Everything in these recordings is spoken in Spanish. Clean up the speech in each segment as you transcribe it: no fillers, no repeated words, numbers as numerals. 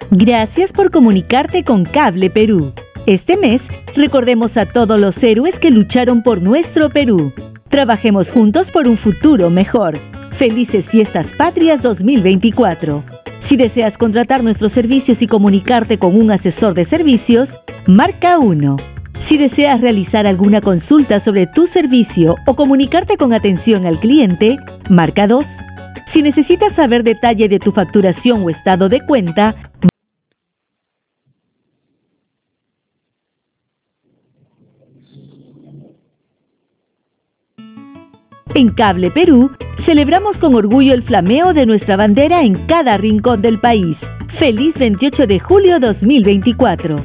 Gracias por comunicarte con Cable Perú. Este mes, recordemos a todos los héroes que lucharon por nuestro Perú. Trabajemos juntos por un futuro mejor. Felices Fiestas Patrias 2024. Si deseas contratar nuestros servicios y comunicarte con un asesor de servicios, marca 1. Si deseas realizar alguna consulta sobre tu servicio o comunicarte con atención al cliente, marca 2. Si necesitas saber detalle de tu facturación o estado de cuenta, en Cable Perú, celebramos con orgullo el flameo de nuestra bandera en cada rincón del país. ¡Feliz 28 de julio 2024!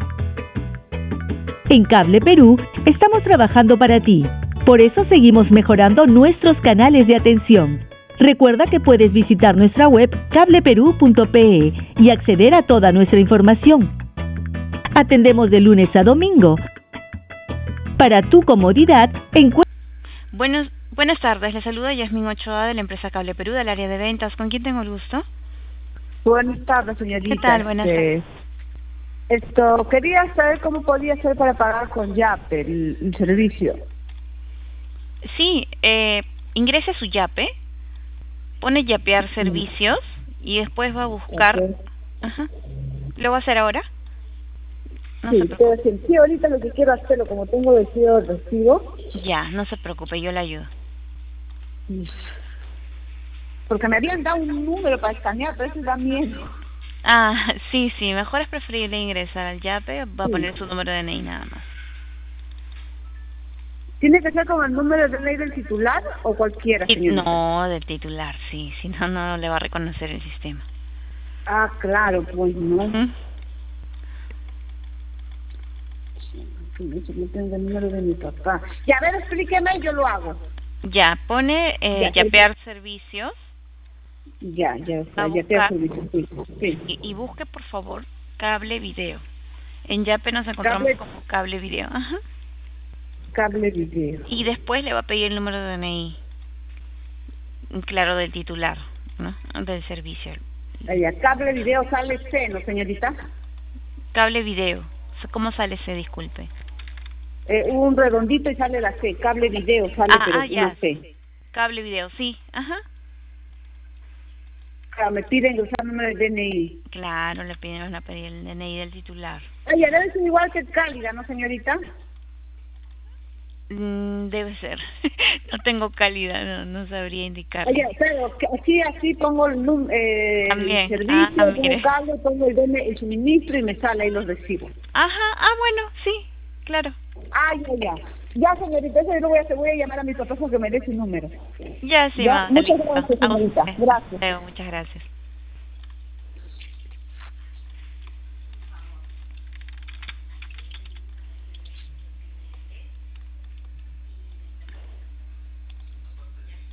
En Cable Perú, estamos trabajando para ti. Por eso seguimos mejorando nuestros canales de atención. Recuerda que puedes visitar nuestra web cableperú.pe y acceder a toda nuestra información. Atendemos de lunes a domingo. Para tu comodidad, Buenas tardes, le saluda Yasmín Ochoa de la empresa Cable Perú del área de ventas. ¿Con quién tengo el gusto? Buenas tardes, señorita. ¿Qué tal? Buenas tardes. Quería saber cómo podía hacer para pagar con Yape el servicio. Sí, ingrese a su Yape, pone Yapear servicios y después va a buscar... Okay. Ajá. ¿Lo va a hacer ahora? No Sí, sí, ahorita lo que quiero hacerlo, como tengo vencido el recibo. Ya, no se preocupe, yo le ayudo. Porque me habían dado un número para escanear, pero eso da miedo. Ah, sí, mejor es preferible ingresar al Yape, va a poner su número de DNI nada más. ¿Tiene que ser con el número de DNI del titular o cualquiera, señorita? No, del titular, sí, si no, no le va a reconocer el sistema. Ah, claro, pues no. No tengo el número de mi papá. Ya, a ver, explíqueme, yo lo hago. Ya, pone Yapear servicios. Ya Yapear servicios, sí. Y busque, por favor, Cable Video. En Yape nos encontramos como Cable Video. Ajá. Cable Video. Y después le va a pedir el número de DNI. Claro, del titular, ¿no? Del servicio. Ya, Cable Video sale C, ¿no, señorita? Cable Video. ¿Cómo sale C? Disculpe. Un redondito y sale la C. Cable Video sale, pero ya. no C. Cable Video, sí. Ajá. Me piden usar el número de DNI. Claro, van a pedir el DNI del titular. Ya debe ser igual que Cálida, ¿no, señorita? Debe ser. No tengo Cálida, no sabría indicar. Pero así pongo el servicio, pongo el cable, pongo el DNI, el suministro y me sale ahí los recibos. Ajá, bueno, sí, claro. Ya, señorita, eso yo voy a llamar a mi papá porque me dé su número. Ya, sí, Muchas gracias, señorita. Gracias. Muchas gracias.